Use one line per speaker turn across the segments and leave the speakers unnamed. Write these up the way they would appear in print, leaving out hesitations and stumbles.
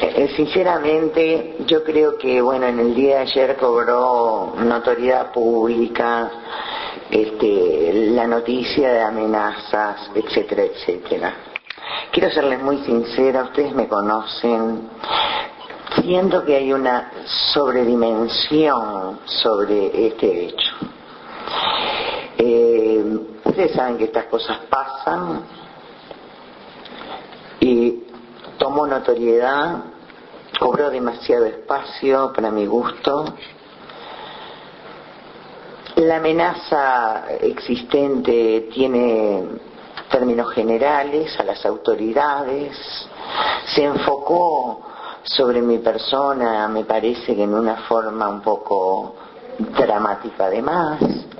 Sinceramente, yo creo que, bueno, en el día de ayer cobró notoriedad pública la noticia de amenazas, etcétera, etcétera. Quiero serles muy sincera, ustedes me conocen. Siento que hay una sobredimensión sobre este hecho. Ustedes saben que estas cosas pasan y tomó notoriedad, cobró demasiado espacio para mi gusto. La amenaza existente tiene términos generales a las autoridades, se enfocó sobre mi persona, me parece que en una forma un poco dramática además,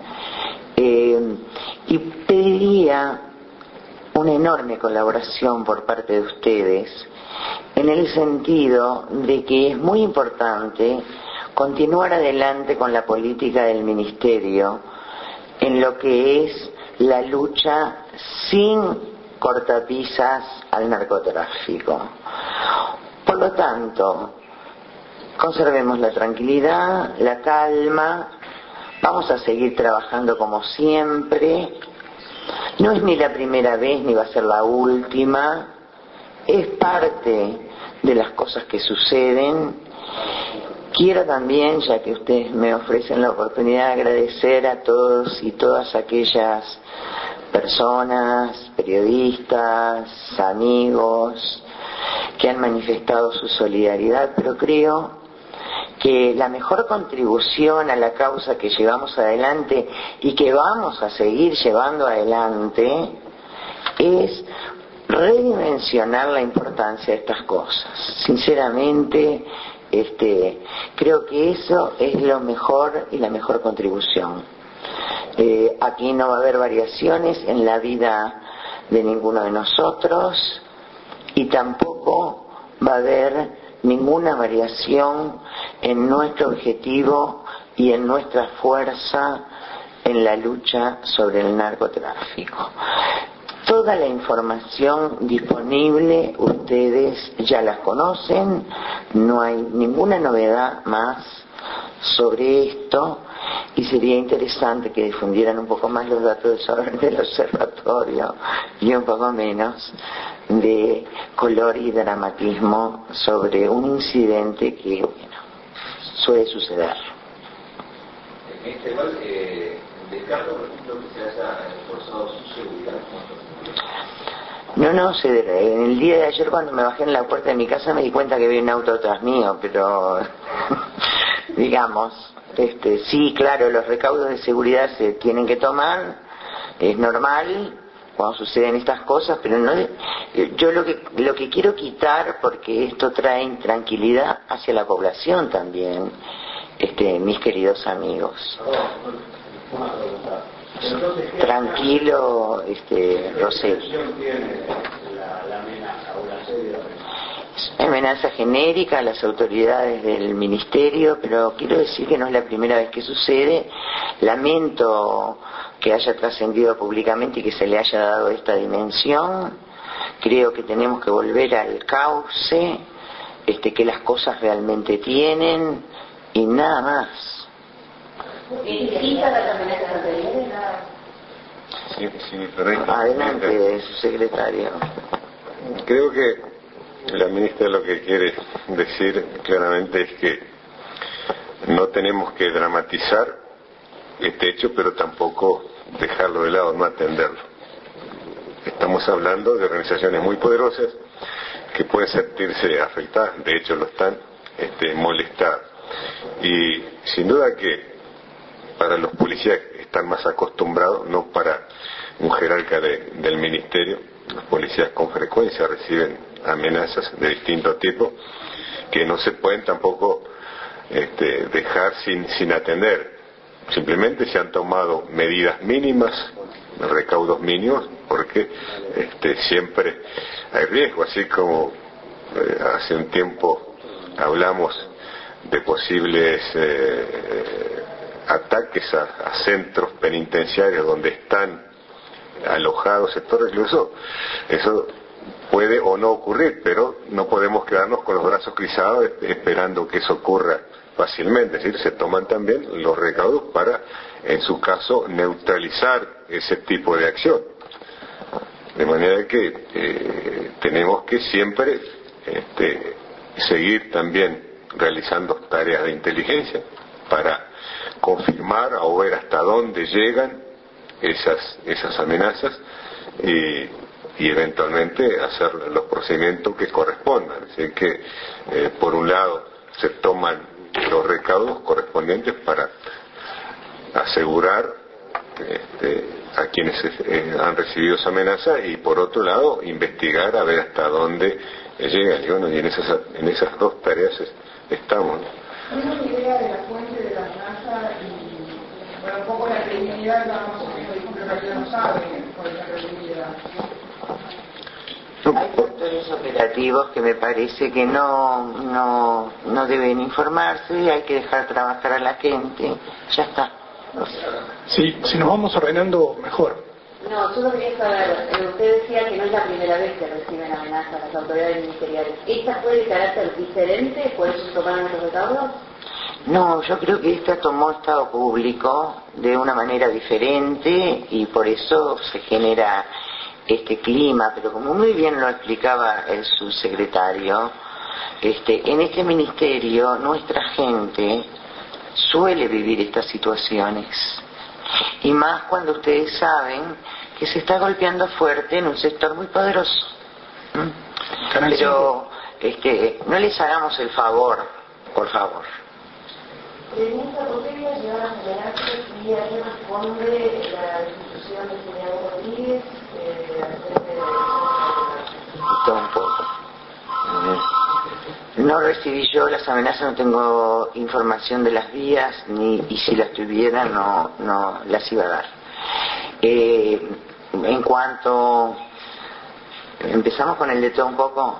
y pediría una enorme colaboración por parte de ustedes en el sentido de que es muy importante continuar adelante con la política del Ministerio en lo que es la lucha sin cortapisas al narcotráfico. Por lo tanto, conservemos la tranquilidad, la calma, vamos a seguir trabajando como siempre. No es ni la primera vez ni va a ser la última, es parte de las cosas que suceden. Quiero también, ya que ustedes me ofrecen la oportunidad, agradecer a todos y todas aquellas personas, periodistas, amigos, que han manifestado su solidaridad, pero creo que la mejor contribución a la causa que llevamos adelante y que vamos a seguir llevando adelante es redimensionar la importancia de estas cosas. Sinceramente, creo que eso es lo mejor y la mejor contribución. Aquí no va a haber variaciones en la vida de ninguno de nosotros y tampoco va a haber ninguna variación en nuestro objetivo y en nuestra fuerza en la lucha sobre el narcotráfico. Toda la información disponible ustedes ya la conocen, no hay ninguna novedad más sobre esto y sería interesante que difundieran un poco más los datos del observatorio y un poco menos de color y dramatismo sobre un incidente que, bueno, suele suceder.
Igual, descarto, por ejemplo, que se haya reforzado su seguridad.
No, en el día de ayer cuando me bajé en la puerta de mi casa me di cuenta que había un auto atrás mío, pero digamos, sí, claro, los recaudos de seguridad se tienen que tomar, es normal cuando suceden estas cosas, pero no, yo lo que quiero quitar, porque esto trae intranquilidad hacia la población también, mis queridos amigos. Tranquilo, Rosel. Amenaza genérica a las autoridades del ministerio, pero quiero decir que no es la primera vez que sucede. Lamento que haya trascendido públicamente y que se le haya dado esta dimensión. Creo que tenemos que volver al cauce que las cosas realmente tienen y nada más.
¿Distinta las amenazas anteriores?
Sí, correcto.
Adelante, su secretario.
Creo que la ministra lo que quiere decir claramente es que no tenemos que dramatizar este hecho, pero tampoco dejarlo de lado, no atenderlo. Estamos hablando de organizaciones muy poderosas que pueden sentirse afectadas, de hecho lo están, molestadas. Y sin duda que para los policías están más acostumbrados, no para un jerarca del ministerio, los policías con frecuencia reciben amenazas de distinto tipo que no se pueden tampoco dejar sin atender. Simplemente se han tomado medidas mínimas, recaudos mínimos, porque siempre hay riesgo, así como hace un tiempo hablamos de posibles ataques a centros penitenciarios donde están alojados sectores reclusos. Eso puede o no ocurrir, pero no podemos quedarnos con los brazos cruzados esperando que eso ocurra fácilmente. Es decir, se toman también los recaudos para, en su caso, neutralizar ese tipo de acción. De manera que tenemos que siempre seguir también realizando tareas de inteligencia para confirmar o ver hasta dónde llegan esas amenazas y eventualmente hacer los procedimientos que correspondan. Así que, por un lado, se toman los recaudos correspondientes para asegurar a quienes han recibido esa amenaza, y por otro lado investigar a ver hasta dónde llega. Y bueno, y en esas dos tareas estamos, ¿no?
Una idea de la fuente de la amenaza y, bueno, un poco la credibilidad, vamos a ver, dijo que en realidad no sabe cuál es la credibilidad.
Hay factores operativos que me parece que no deben informarse, y hay que dejar trabajar a la gente. Ya está.
Sí, si nos vamos ordenando, mejor.
No, solo quería saber, usted decía que no es la primera vez que reciben amenazas las autoridades ministeriales. ¿Esta fue de carácter diferente? ¿Por eso tomaron los recaudos?
No, yo creo que esta tomó estado público de una manera diferente y por eso se genera este clima, pero como muy bien lo explicaba el subsecretario, en este ministerio nuestra gente suele vivir estas situaciones, y más cuando ustedes saben que se está golpeando fuerte en un sector muy poderoso. Pero no les hagamos el favor, por favor.
Pregunta, ¿por qué había llegado a amenazas y a qué responde la institución del senador Rodríguez
Tampoco. No recibí yo las amenazas, no tengo información de las vías, y si las tuviera no las iba a dar. En cuanto empezamos con el de todo un poco,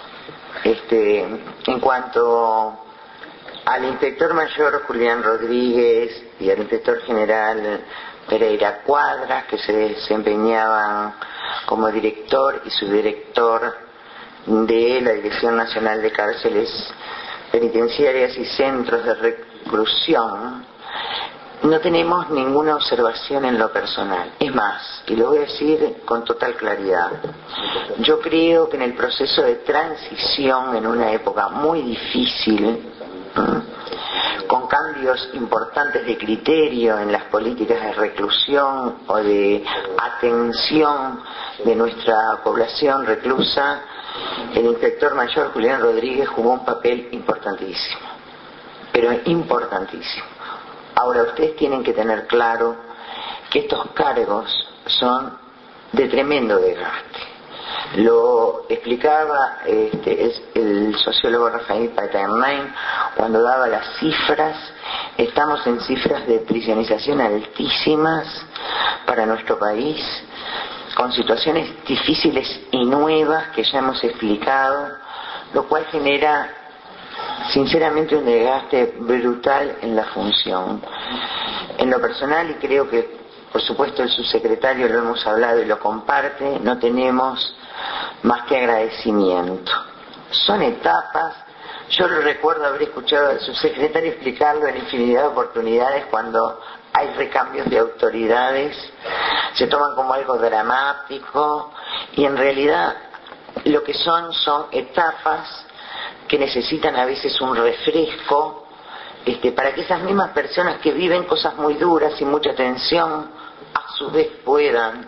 en cuanto al inspector mayor Julián Rodríguez y al inspector general Pereira Cuadras, que se desempeñaban como director y subdirector de la Dirección Nacional de Cárceles Penitenciarias y Centros de Reclusión, no tenemos ninguna observación en lo personal. Es más, y lo voy a decir con total claridad, yo creo que en el proceso de transición, en una época muy difícil, con cambios importantes de criterio en las políticas de reclusión o de atención de nuestra población reclusa, el inspector mayor Julián Rodríguez jugó un papel importantísimo, pero importantísimo. Ahora, ustedes tienen que tener claro que estos cargos son de tremendo desgaste. Lo explicaba el sociólogo Rafael Paternain cuando daba las cifras. Estamos en cifras de prisionización altísimas para nuestro país, con situaciones difíciles y nuevas que ya hemos explicado, lo cual genera sinceramente un desgaste brutal en la función. En lo personal, y creo que por supuesto el subsecretario lo hemos hablado y lo comparte, no tenemos más que agradecimiento. Son etapas. Yo lo recuerdo haber escuchado al subsecretario explicarlo en infinidad de oportunidades. Cuando hay recambios de autoridades se toman como algo dramático, y en realidad lo que son etapas que necesitan a veces un refresco, para que esas mismas personas que viven cosas muy duras y mucha tensión a su vez puedan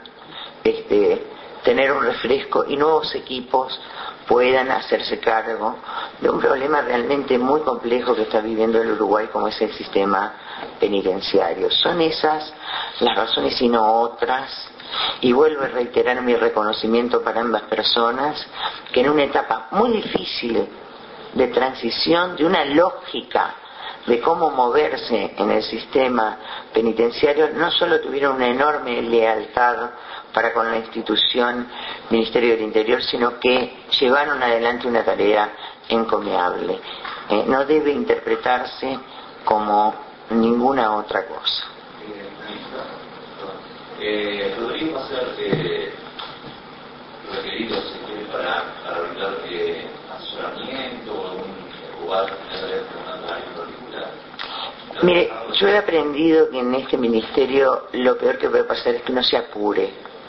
tener un refresco y nuevos equipos puedan hacerse cargo de un problema realmente muy complejo que está viviendo el Uruguay, como es el sistema penitenciario. Son esas las razones y no otras, y vuelvo a reiterar mi reconocimiento para ambas personas, que en una etapa muy difícil de transición, de una lógica de cómo moverse en el sistema penitenciario, no solo tuvieron una enorme lealtad para con la institución Ministerio del Interior, sino que llevaron adelante una tarea encomiable. No debe interpretarse como ninguna otra cosa.
Rodrigo va a ser requerido para brindar asesoramiento o algún lugar en particular?
Mire, yo he aprendido que en este ministerio lo peor que puede pasar es que uno se apure.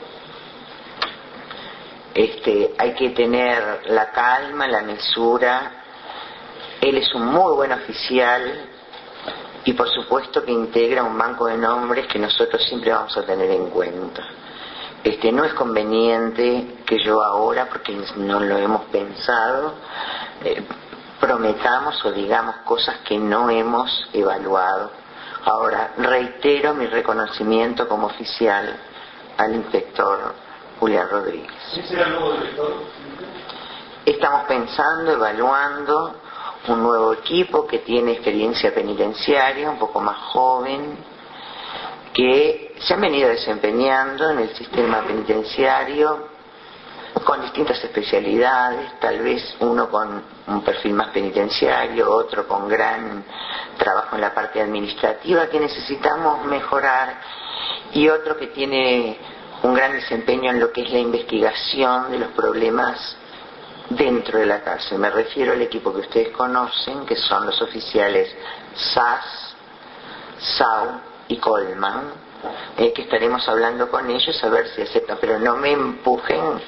Hay que tener la calma, la mesura. Él es un muy buen oficial y por supuesto que integra un banco de nombres que nosotros siempre vamos a tener en cuenta. No es conveniente que yo ahora, porque no lo hemos pensado, prometamos o digamos cosas que no hemos evaluado. Ahora, reitero mi reconocimiento como oficial al inspector Julián Rodríguez.
¿Quién será el nuevo director?
Estamos pensando, evaluando un nuevo equipo que tiene experiencia penitenciaria, un poco más joven, que se han venido desempeñando en el sistema penitenciario con distintas especialidades, tal vez uno con un perfil más penitenciario, otro con gran trabajo en la parte administrativa que necesitamos mejorar, y otro que tiene un gran desempeño en lo que es la investigación de los problemas dentro de la cárcel. Me refiero al equipo que ustedes conocen, que son los oficiales SAS, SAU y Coleman, que estaremos hablando con ellos a ver si aceptan, pero no me empujen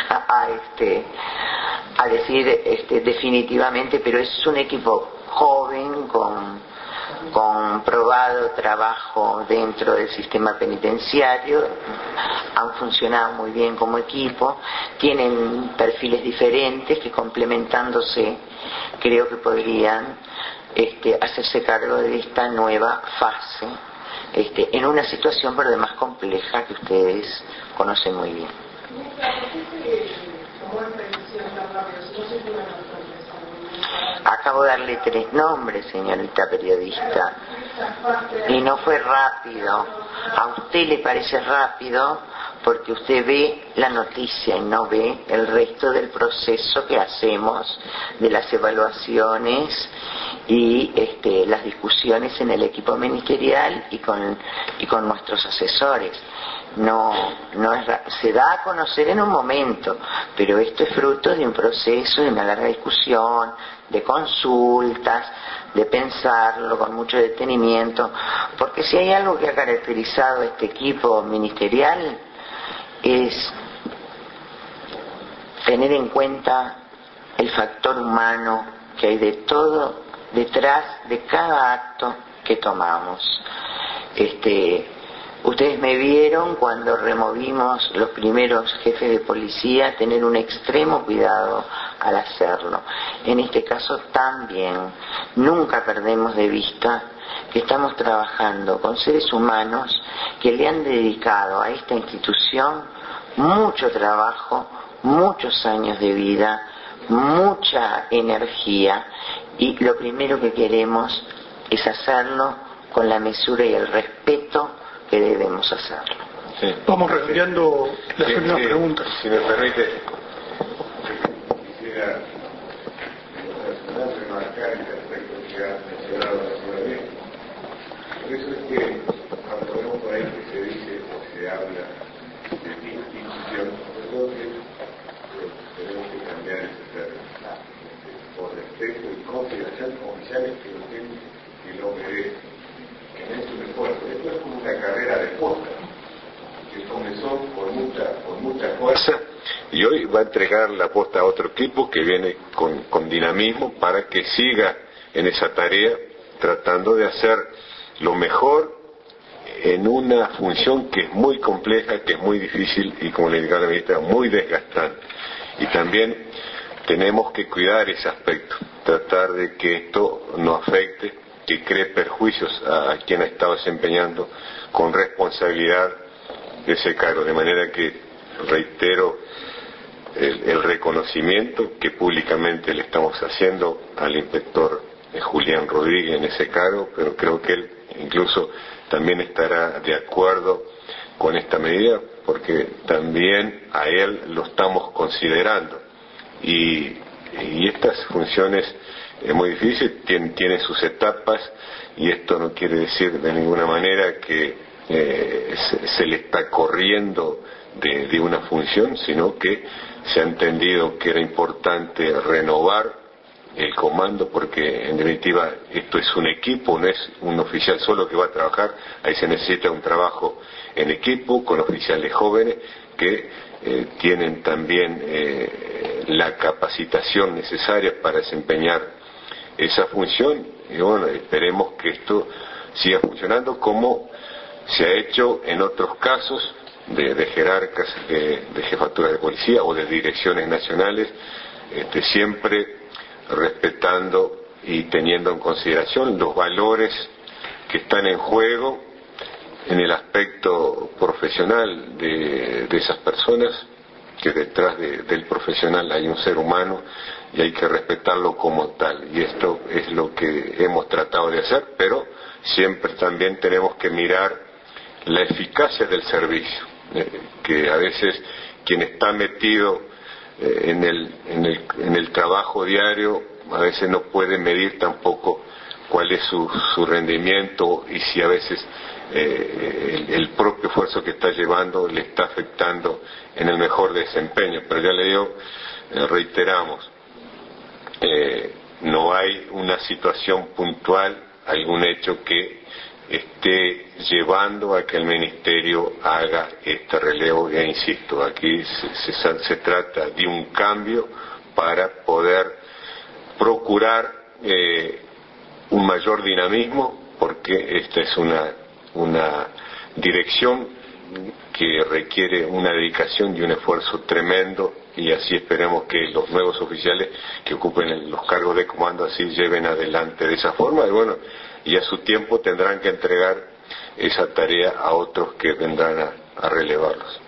a decir definitivamente, pero es un equipo joven con probado trabajo dentro del sistema penitenciario, han funcionado muy bien como equipo, tienen perfiles diferentes que complementándose creo que podrían hacerse cargo de esta nueva fase, en una situación por demás compleja que ustedes conocen muy bien. Acabo de darle 3 nombres, señorita periodista, y no fue rápido. A usted le parece rápido porque usted ve la noticia y no ve el resto del proceso que hacemos de las evaluaciones y las discusiones en el equipo ministerial y con nuestros asesores. No se da a conocer en un momento, pero esto es fruto de un proceso, de una larga discusión, de consultas, de pensarlo con mucho detenimiento, porque si hay algo que ha caracterizado a este equipo ministerial es tener en cuenta el factor humano que hay de todo detrás de cada acto que tomamos. Ustedes me vieron cuando removimos los primeros jefes de policía tener un extremo cuidado al hacerlo. En este caso también nunca perdemos de vista que estamos trabajando con seres humanos que le han dedicado a esta institución mucho trabajo, muchos años de vida, mucha energía, y lo primero que queremos es hacerlo con la mesura y el respeto que debemos hacerlo.
Sí. Vamos redondeando las primeras preguntas.
Si me permite, quisiera remarcar el aspecto que ha mencionado la señora B. Por eso es que cuando vemos por ahí que se dice o se habla de institución, creo que tenemos que cambiar ese término por respeto y consideración oficiales que lo tienen y lo merecen. En eso me esfuerzo. Esto es como una carrera de posta que comenzó con mucha fuerza y hoy va a entregar la posta a otro equipo que viene con dinamismo para que siga en esa tarea tratando de hacer lo mejor en una función que es muy compleja, que es muy difícil y, como le indicaba la ministra, muy desgastante. Y también tenemos que cuidar ese aspecto, tratar de que esto no afecte, que cree perjuicios a quien ha estado desempeñando con responsabilidad de ese cargo. De manera que reitero el reconocimiento que públicamente le estamos haciendo al inspector Julián Rodríguez en ese cargo, pero creo que él incluso también estará de acuerdo con esta medida, porque también a él lo estamos considerando. Y estas funciones es muy difícil, tiene sus etapas, y esto no quiere decir de ninguna manera que se le está corriendo de una función, sino que se ha entendido que era importante renovar el comando, porque en definitiva esto es un equipo, no es un oficial solo que va a trabajar, ahí se necesita un trabajo en equipo con oficiales jóvenes que tienen también la capacitación necesaria para desempeñar esa función, y bueno, esperemos que esto siga funcionando como se ha hecho en otros casos de jerarcas de jefaturas de policía o de direcciones nacionales, siempre respetando y teniendo en consideración los valores que están en juego en el aspecto profesional de esas personas, que detrás del profesional hay un ser humano y hay que respetarlo como tal, y esto es lo que hemos tratado de hacer, pero siempre también tenemos que mirar la eficacia del servicio, que a veces quien está metido en el trabajo diario a veces no puede medir tampoco cuál es su rendimiento, y si a veces el propio esfuerzo que está llevando le está afectando en el mejor desempeño. Pero ya le digo, reiteramos, no hay una situación puntual, algún hecho que esté llevando a que el Ministerio haga este relevo. Ya insisto, aquí se trata de un cambio para poder procurar un mayor dinamismo, porque esta es una dirección que requiere una dedicación y un esfuerzo tremendo, y así esperemos que los nuevos oficiales que ocupen los cargos de comando así lleven adelante de esa forma, y bueno, y a su tiempo tendrán que entregar esa tarea a otros que vendrán a relevarlos.